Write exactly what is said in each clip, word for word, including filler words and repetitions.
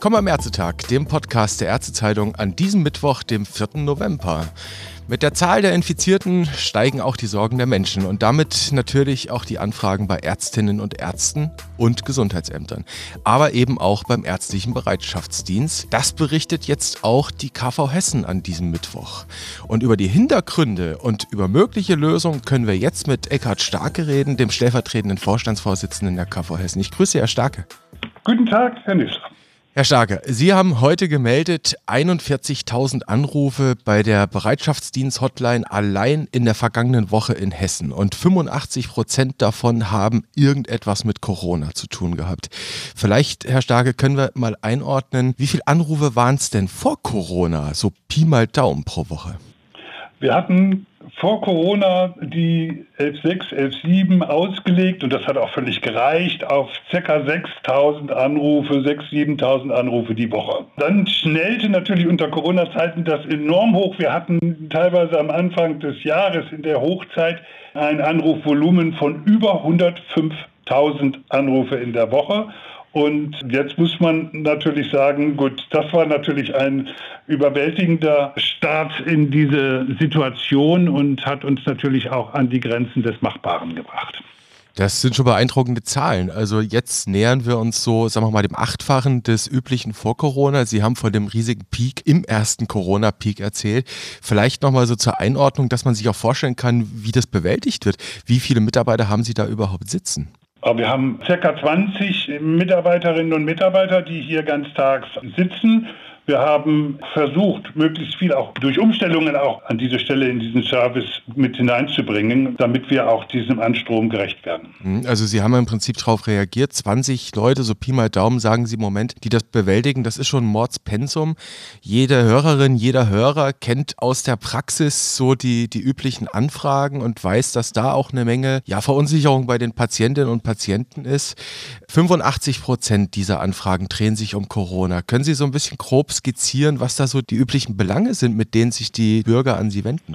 Willkommen am Ärztetag, dem Podcast der Ärztezeitung an diesem Mittwoch, dem vierten November. Mit der Zahl der Infizierten steigen auch die Sorgen der Menschen und damit natürlich auch die Anfragen bei Ärztinnen und Ärzten und Gesundheitsämtern, aber eben auch beim ärztlichen Bereitschaftsdienst. Das berichtet jetzt auch die K V Hessen an diesem Mittwoch. Und über die Hintergründe und über mögliche Lösungen können wir jetzt mit Eckhard Starke reden, dem stellvertretenden Vorstandsvorsitzenden der K V Hessen. Ich grüße Herr Starke. Guten Tag, Herr Nissler. Herr Starke, Sie haben heute gemeldet, einundvierzigtausend Anrufe bei der Bereitschaftsdienst-Hotline allein in der vergangenen Woche in Hessen und fünfundachtzig Prozent davon haben irgendetwas mit Corona zu tun gehabt. Vielleicht, Herr Starke, können wir mal einordnen, wie viele Anrufe waren es denn vor Corona, so Pi mal Daumen pro Woche? Wir hatten vor Corona die elf sechs, elf sieben ausgelegt und das hat auch völlig gereicht auf ca. sechstausend Anrufe, sechstausend, siebentausend Anrufe die Woche. Dann schnellte natürlich unter Corona-Zeiten das enorm hoch. Wir hatten teilweise am Anfang des Jahres in der Hochzeit ein Anrufvolumen von über hundertfünftausend Anrufe in der Woche. Und jetzt muss man natürlich sagen, gut, das war natürlich ein überwältigender Start in diese Situation und hat uns natürlich auch an die Grenzen des Machbaren gebracht. Das sind schon beeindruckende Zahlen. Also jetzt nähern wir uns so, sagen wir mal, dem Achtfachen des üblichen vor Corona. Sie haben von dem riesigen Peak im ersten Corona-Peak erzählt. Vielleicht nochmal so zur Einordnung, dass man sich auch vorstellen kann, wie das bewältigt wird. Wie viele Mitarbeiter haben Sie da überhaupt sitzen? Wir haben ca. zwanzig Mitarbeiterinnen und Mitarbeiter, die hier ganztags sitzen. Wir haben versucht, möglichst viel auch durch Umstellungen auch an diese Stelle in diesen Service mit hineinzubringen, damit wir auch diesem Anstrom gerecht werden. Also Sie haben im Prinzip darauf reagiert. zwanzig Leute, so Pi mal Daumen, sagen Sie im Moment, die das bewältigen. Das ist schon ein Mordspensum. Jede Hörerin, jeder Hörer kennt aus der Praxis so die, die üblichen Anfragen und weiß, dass da auch eine Menge ja, Verunsicherung bei den Patientinnen und Patienten ist. fünfundachtzig Prozent dieser Anfragen drehen sich um Corona. Können Sie so ein bisschen grob skizzieren, was da so die üblichen Belange sind, mit denen sich die Bürger an Sie wenden?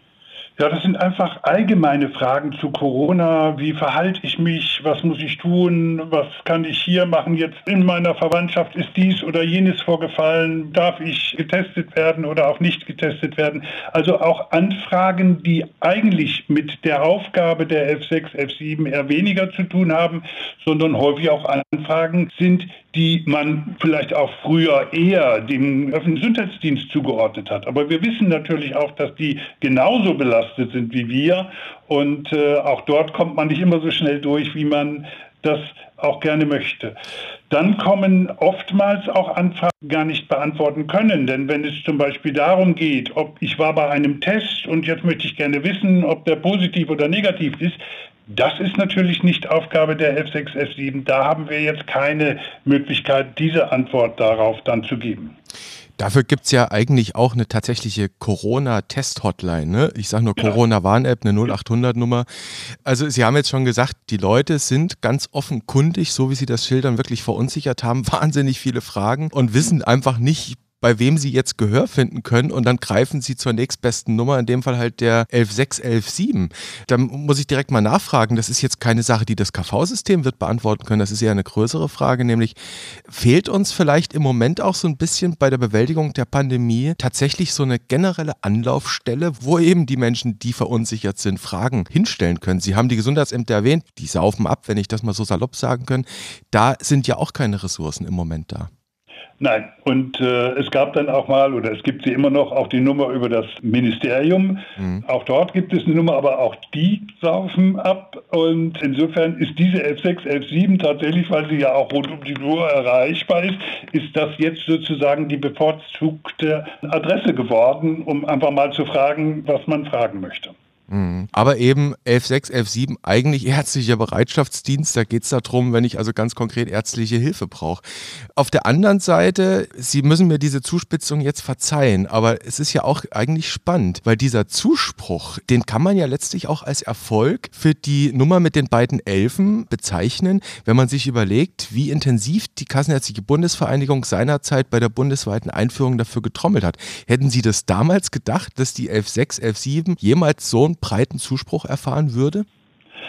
Ja, das sind einfach allgemeine Fragen zu Corona. Wie verhalte ich mich? Was muss ich tun? Was kann ich hier machen? Jetzt in meiner Verwandtschaft ist dies oder jenes vorgefallen. Darf ich getestet werden oder auch nicht getestet werden? Also auch Anfragen, die eigentlich mit der Aufgabe der elf sechs, elf sieben eher weniger zu tun haben, sondern häufig auch Anfragen sind, die man vielleicht auch früher eher dem öffentlichen Gesundheitsdienst zugeordnet hat. Aber wir wissen natürlich auch, dass die genauso belastet sind wie wir. Und äh, auch dort kommt man nicht immer so schnell durch, wie man das auch gerne möchte. Dann kommen oftmals auch Anfragen, die gar nicht beantworten können. Denn wenn es zum Beispiel darum geht, ob ich war bei einem Test und jetzt möchte ich gerne wissen, ob der positiv oder negativ ist, das ist natürlich nicht Aufgabe der elf sechs, elf sieben. Da haben wir jetzt keine Möglichkeit, diese Antwort darauf dann zu geben. Dafür gibt es ja eigentlich auch eine tatsächliche Corona-Test-Hotline. Ne? Ich sage nur ja. Corona-Warn-App, eine null acht hundert Nummer. Also Sie haben jetzt schon gesagt, die Leute sind ganz offenkundig, so wie Sie das schildern, wirklich verunsichert, haben wahnsinnig viele Fragen und wissen einfach nicht, bei wem sie jetzt Gehör finden können und dann greifen sie zur nächstbesten Nummer, in dem Fall halt der elf sechs, elf sieben. Da muss ich direkt mal nachfragen, das ist jetzt keine Sache, die das K V-System wird beantworten können, das ist eher eine größere Frage, nämlich fehlt uns vielleicht im Moment auch so ein bisschen bei der Bewältigung der Pandemie tatsächlich so eine generelle Anlaufstelle, wo eben die Menschen, die verunsichert sind, Fragen hinstellen können. Sie haben die Gesundheitsämter erwähnt, die saufen ab, wenn ich das mal so salopp sagen kann. Da sind ja auch keine Ressourcen im Moment da. Nein, und äh, es gab dann auch mal, oder es gibt sie immer noch, auch die Nummer über das Ministerium. Mhm. Auch dort gibt es eine Nummer, aber auch die saufen ab. Und insofern ist diese elf sechs, elf sieben tatsächlich, weil sie ja auch rund um die Uhr erreichbar ist, ist das jetzt sozusagen die bevorzugte Adresse geworden, um einfach mal zu fragen, was man fragen möchte. Aber eben elf sechs, elf sieben, eigentlich ärztlicher Bereitschaftsdienst, da geht es darum, wenn ich also ganz konkret ärztliche Hilfe brauche. Auf der anderen Seite, Sie müssen mir diese Zuspitzung jetzt verzeihen, aber es ist ja auch eigentlich spannend, weil dieser Zuspruch, den kann man ja letztlich auch als Erfolg für die Nummer mit den beiden Elfen bezeichnen, wenn man sich überlegt, wie intensiv die Kassenärztliche Bundesvereinigung seinerzeit bei der bundesweiten Einführung dafür getrommelt hat. Hätten Sie das damals gedacht, dass die elf sechs, elf sieben jemals so ein breiten Zuspruch erfahren würde?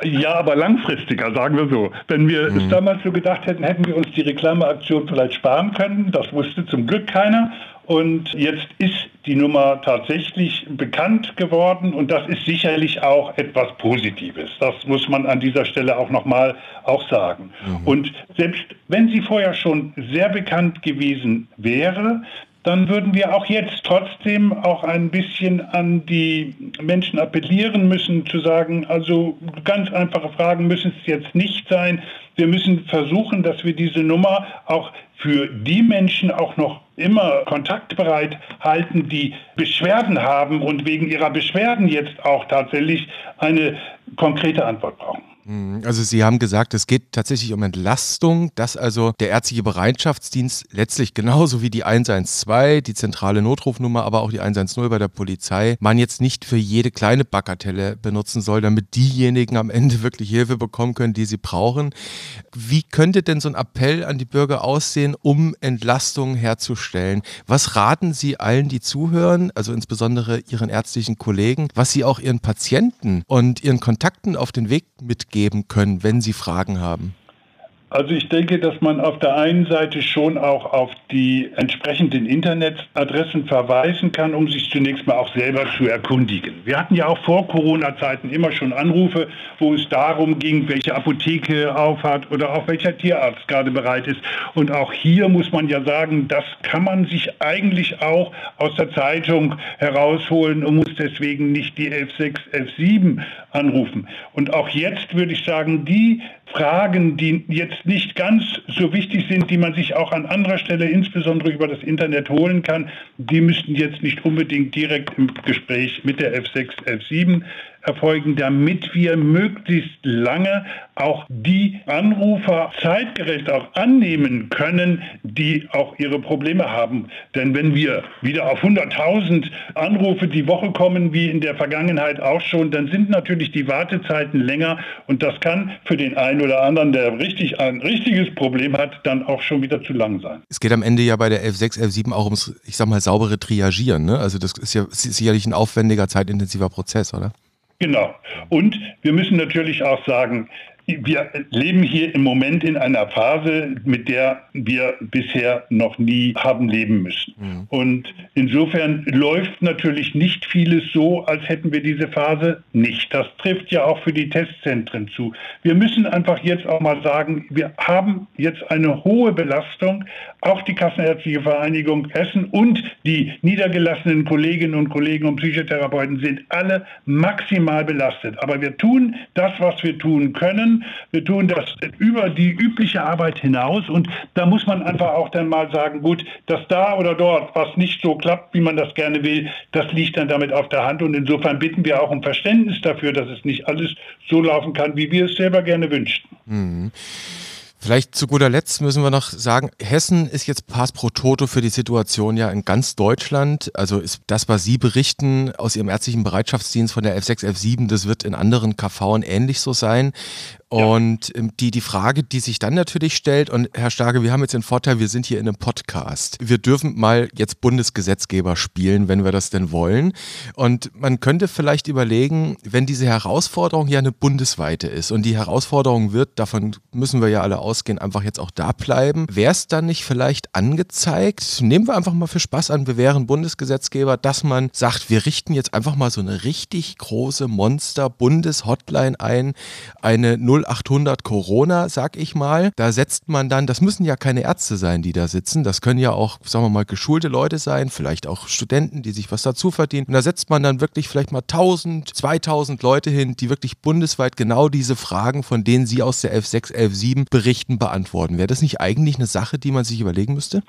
Ja, aber langfristiger, sagen wir so. Wenn wir mhm. es damals so gedacht hätten, hätten wir uns die Reklameaktion vielleicht sparen können. Das wusste zum Glück keiner. Und jetzt ist die Nummer tatsächlich bekannt geworden und das ist sicherlich auch etwas Positives. Das muss man an dieser Stelle auch nochmal auch sagen. Mhm. Und selbst wenn sie vorher schon sehr bekannt gewesen wäre, dann würden wir auch jetzt trotzdem auch ein bisschen an die Menschen appellieren müssen, zu sagen, also ganz einfache Fragen müssen es jetzt nicht sein. Wir müssen versuchen, dass wir diese Nummer auch für die Menschen auch noch immer kontaktbereit halten, die Beschwerden haben und wegen ihrer Beschwerden jetzt auch tatsächlich eine konkrete Antwort brauchen. Also Sie haben gesagt, es geht tatsächlich um Entlastung, dass also der ärztliche Bereitschaftsdienst letztlich genauso wie die eins eins zwei, die zentrale Notrufnummer, aber auch die eins eins null bei der Polizei, man jetzt nicht für jede kleine Bagatelle benutzen soll, damit diejenigen am Ende wirklich Hilfe bekommen können, die sie brauchen. Wie könnte denn so ein Appell an die Bürger aussehen, um Entlastung herzustellen? Was raten Sie allen, die zuhören, also insbesondere Ihren ärztlichen Kollegen, was Sie auch Ihren Patienten und Ihren Kontakten auf den Weg mitgeben geben können, wenn Sie Fragen haben? Also ich denke, dass man auf der einen Seite schon auch auf die entsprechenden Internetadressen verweisen kann, um sich zunächst mal auch selber zu erkundigen. Wir hatten ja auch vor Corona-Zeiten immer schon Anrufe, wo es darum ging, welche Apotheke aufhat oder auch welcher Tierarzt gerade bereit ist. Und auch hier muss man ja sagen, das kann man sich eigentlich auch aus der Zeitung herausholen und muss deswegen nicht die elf sechs elf sieben anrufen. Und auch jetzt würde ich sagen, die Fragen, die jetzt nicht ganz so wichtig sind, die man sich auch an anderer Stelle insbesondere über das Internet holen kann, die müssten jetzt nicht unbedingt direkt im Gespräch mit der elf sechs elf sieben erfolgen, damit wir möglichst lange auch die Anrufer zeitgerecht auch annehmen können, die auch ihre Probleme haben. Denn wenn wir wieder auf hunderttausend Anrufe die Woche kommen, wie in der Vergangenheit auch schon, dann sind natürlich die Wartezeiten länger und das kann für den einen oder anderen, der richtig ein richtiges Problem hat, dann auch schon wieder zu lang sein. Es geht am Ende ja bei der elf sechs elf sieben auch ums, ich sag mal, saubere Triagieren, ne? Also das ist ja sicherlich ein aufwendiger, zeitintensiver Prozess, oder? Genau. Und wir müssen natürlich auch sagen, wir leben hier im Moment in einer Phase, mit der wir bisher noch nie haben leben müssen. Mhm. Und insofern läuft natürlich nicht vieles so, als hätten wir diese Phase nicht. Das trifft ja auch für die Testzentren zu. Wir müssen einfach jetzt auch mal sagen, wir haben jetzt eine hohe Belastung. Auch die Kassenärztliche Vereinigung Hessen und die niedergelassenen Kolleginnen und Kollegen und Psychotherapeuten sind alle maximal belastet. Aber wir tun das, was wir tun können. Wir tun das über die übliche Arbeit hinaus und da muss man einfach auch dann mal sagen, gut, dass da oder dort was nicht so klappt, wie man das gerne will, das liegt dann damit auf der Hand und insofern bitten wir auch um Verständnis dafür, dass es nicht alles so laufen kann, wie wir es selber gerne wünschten. Mhm. Vielleicht zu guter Letzt müssen wir noch sagen, Hessen ist jetzt Pass pro Toto für die Situation ja in ganz Deutschland. Also ist das, was Sie berichten aus Ihrem ärztlichen Bereitschaftsdienst von der elf sechs elf sieben, das wird in anderen K Vs ähnlich so sein. Und die, die Frage, die sich dann natürlich stellt, und Herr Starke, wir haben jetzt den Vorteil, wir sind hier in einem Podcast. Wir dürfen mal jetzt Bundesgesetzgeber spielen, wenn wir das denn wollen. Und man könnte vielleicht überlegen, wenn diese Herausforderung ja eine bundesweite ist und die Herausforderung wird, davon müssen wir ja alle ausgehen, einfach jetzt auch da bleiben, wäre es dann nicht vielleicht angezeigt, nehmen wir einfach mal für Spaß an, wir wären Bundesgesetzgeber, dass man sagt, wir richten jetzt einfach mal so eine richtig große Monster-Bundes-Hotline ein, eine null achthundert Corona, sag ich mal. Da setzt man dann, das müssen ja keine Ärzte sein, die da sitzen, das können ja auch, sagen wir mal, geschulte Leute sein, vielleicht auch Studenten, die sich was dazu verdienen. Und da setzt man dann wirklich vielleicht mal tausend, zweitausend Leute hin, die wirklich bundesweit genau diese Fragen, von denen Sie aus der elf sechs elf sieben berichten, beantworten. Wäre das nicht eigentlich eine Sache, die man sich überlegen müsste?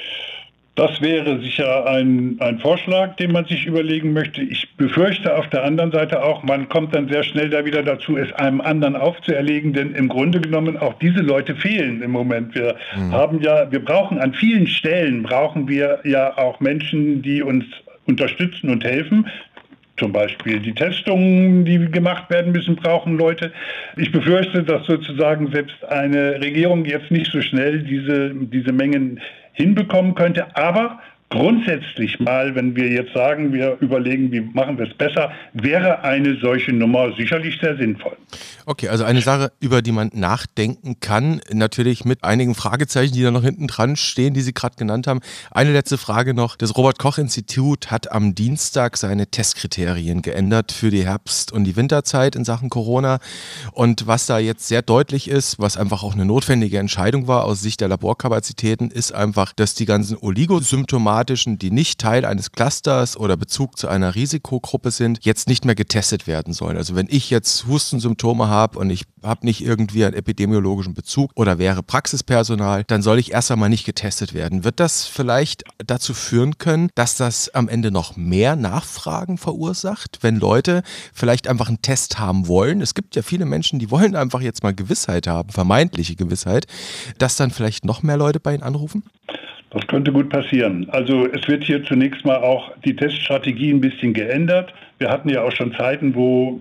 Das wäre sicher ein, ein Vorschlag, den man sich überlegen möchte. Ich befürchte auf der anderen Seite auch, man kommt dann sehr schnell da wieder dazu, es einem anderen aufzuerlegen, denn im Grunde genommen auch diese Leute fehlen im Moment. Wir mhm. haben ja, wir brauchen an vielen Stellen, brauchen wir ja auch Menschen, die uns unterstützen und helfen. Zum Beispiel die Testungen, die gemacht werden müssen, brauchen Leute. Ich befürchte, dass sozusagen selbst eine Regierung jetzt nicht so schnell diese, diese Mengen hinbekommen könnte. Aber grundsätzlich mal, wenn wir jetzt sagen, wir überlegen, wie machen wir es besser, wäre eine solche Nummer sicherlich sehr sinnvoll. Okay, also eine Sache, über die man nachdenken kann, natürlich mit einigen Fragezeichen, die da noch hinten dran stehen, die Sie gerade genannt haben. Eine letzte Frage noch. Das Robert-Koch-Institut hat am Dienstag seine Testkriterien geändert für die Herbst- und die Winterzeit in Sachen Corona. Und was da jetzt sehr deutlich ist, was einfach auch eine notwendige Entscheidung war aus Sicht der Laborkapazitäten, ist einfach, dass die ganzen oligosymptomatischen, die nicht Teil eines Clusters oder Bezug zu einer Risikogruppe sind, jetzt nicht mehr getestet werden sollen. Also wenn ich jetzt Hustensymptome habe, habe und ich habe nicht irgendwie einen epidemiologischen Bezug oder wäre Praxispersonal, dann soll ich erst einmal nicht getestet werden. Wird das vielleicht dazu führen können, dass das am Ende noch mehr Nachfragen verursacht, wenn Leute vielleicht einfach einen Test haben wollen? Es gibt ja viele Menschen, die wollen einfach jetzt mal Gewissheit haben, vermeintliche Gewissheit, dass dann vielleicht noch mehr Leute bei Ihnen anrufen? Das könnte gut passieren. Also es wird hier zunächst mal auch die Teststrategie ein bisschen geändert. Wir hatten ja auch schon Zeiten, wo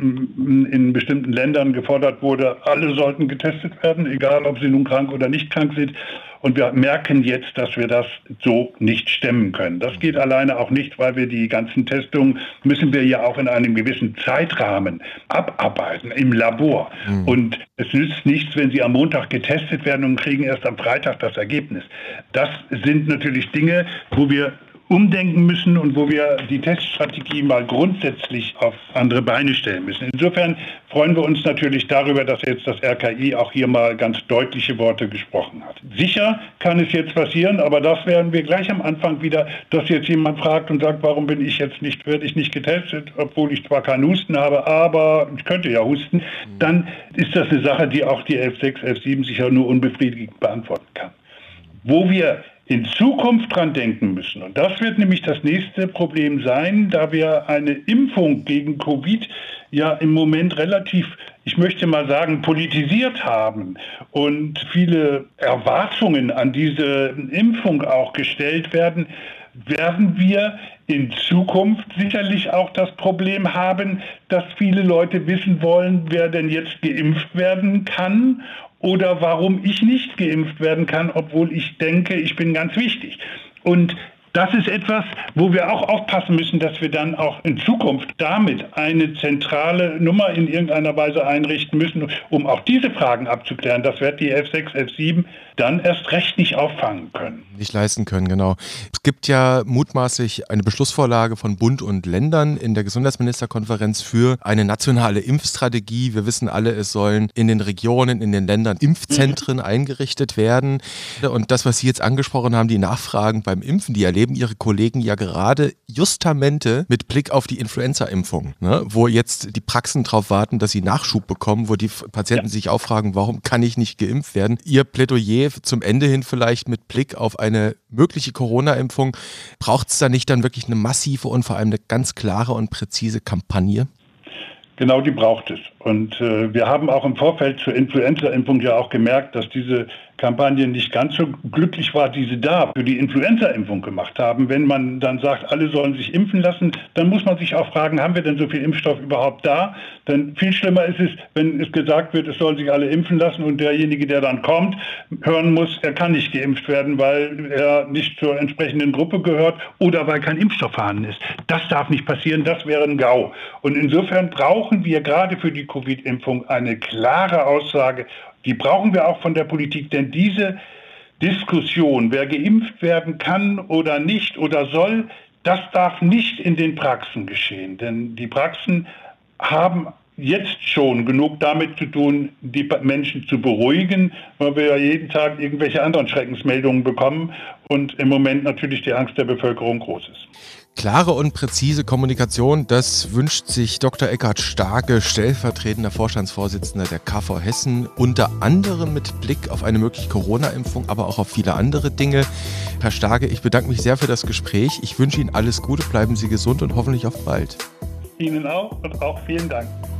in bestimmten Ländern gefordert wurde, alle sollten getestet werden, egal ob sie nun krank oder nicht krank sind. Und wir merken jetzt, dass wir das so nicht stemmen können. Das geht alleine auch nicht, weil wir die ganzen Testungen müssen wir ja auch in einem gewissen Zeitrahmen abarbeiten im Labor. Mhm. Und es nützt nichts, wenn sie am Montag getestet werden und kriegen erst am Freitag das Ergebnis. Das sind natürlich Dinge, wo wir umdenken müssen und wo wir die Teststrategie mal grundsätzlich auf andere Beine stellen müssen. Insofern freuen wir uns natürlich darüber, dass jetzt das R K I auch hier mal ganz deutliche Worte gesprochen hat. Sicher kann es jetzt passieren, aber das werden wir gleich am Anfang wieder, dass jetzt jemand fragt und sagt, warum bin ich jetzt nicht, werde ich nicht getestet, obwohl ich zwar keinen Husten habe, aber ich könnte ja husten. Dann ist das eine Sache, die auch die elf sechs, elf sieben sicher nur unbefriedigend beantworten kann. Wo wir in Zukunft dran denken müssen. Und das wird nämlich das nächste Problem sein, da wir eine Impfung gegen Covid ja im Moment relativ, ich möchte mal sagen, politisiert haben und viele Erwartungen an diese Impfung auch gestellt werden, werden wir in Zukunft sicherlich auch das Problem haben, dass viele Leute wissen wollen, wer denn jetzt geimpft werden kann oder warum ich nicht geimpft werden kann, obwohl ich denke, ich bin ganz wichtig. Und das ist etwas, wo wir auch aufpassen müssen, dass wir dann auch in Zukunft damit eine zentrale Nummer in irgendeiner Weise einrichten müssen, um auch diese Fragen abzuklären. Das wird die elf sechs, elf sieben dann erst recht nicht auffangen können. Nicht leisten können, genau. Es gibt ja mutmaßlich eine Beschlussvorlage von Bund und Ländern in der Gesundheitsministerkonferenz für eine nationale Impfstrategie. Wir wissen alle, es sollen in den Regionen, in den Ländern Impfzentren mhm. eingerichtet werden. Und das, was Sie jetzt angesprochen haben, die Nachfragen beim Impfen, die erleben Ihre Kollegen ja gerade justamente mit Blick auf die Influenza-Impfung, ne? Wo jetzt die Praxen darauf warten, dass sie Nachschub bekommen, wo die Patienten ja. sich auch fragen, warum kann ich nicht geimpft werden? Ihr Plädoyer zum Ende hin vielleicht mit Blick auf eine mögliche Corona-Impfung, braucht es da nicht dann wirklich eine massive und vor allem eine ganz klare und präzise Kampagne? Genau, die braucht es. Und äh, wir haben auch im Vorfeld zur Influenza-Impfung ja auch gemerkt, dass diese Kampagne nicht ganz so glücklich war, die sie da für die Influenza-Impfung gemacht haben. Wenn man dann sagt, alle sollen sich impfen lassen, dann muss man sich auch fragen, haben wir denn so viel Impfstoff überhaupt da? Denn viel schlimmer ist es, wenn es gesagt wird, es sollen sich alle impfen lassen und derjenige, der dann kommt, hören muss, er kann nicht geimpft werden, weil er nicht zur entsprechenden Gruppe gehört oder weil kein Impfstoff vorhanden ist. Das darf nicht passieren, das wäre ein GAU. Und insofern brauchen wir gerade für die Covid-Impfung eine klare Aussage. Die brauchen wir auch von der Politik, denn diese Diskussion, wer geimpft werden kann oder nicht oder soll, das darf nicht in den Praxen geschehen. Denn die Praxen haben jetzt schon genug damit zu tun, die Menschen zu beruhigen, weil wir ja jeden Tag irgendwelche anderen Schreckensmeldungen bekommen und im Moment natürlich die Angst der Bevölkerung groß ist. Klare und präzise Kommunikation, das wünscht sich Doktor Eckhard Starke, stellvertretender Vorstandsvorsitzender der K V Hessen, unter anderem mit Blick auf eine mögliche Corona-Impfung, aber auch auf viele andere Dinge. Herr Starke, ich bedanke mich sehr für das Gespräch. Ich wünsche Ihnen alles Gute, bleiben Sie gesund und hoffentlich auf bald. Ihnen auch und auch vielen Dank.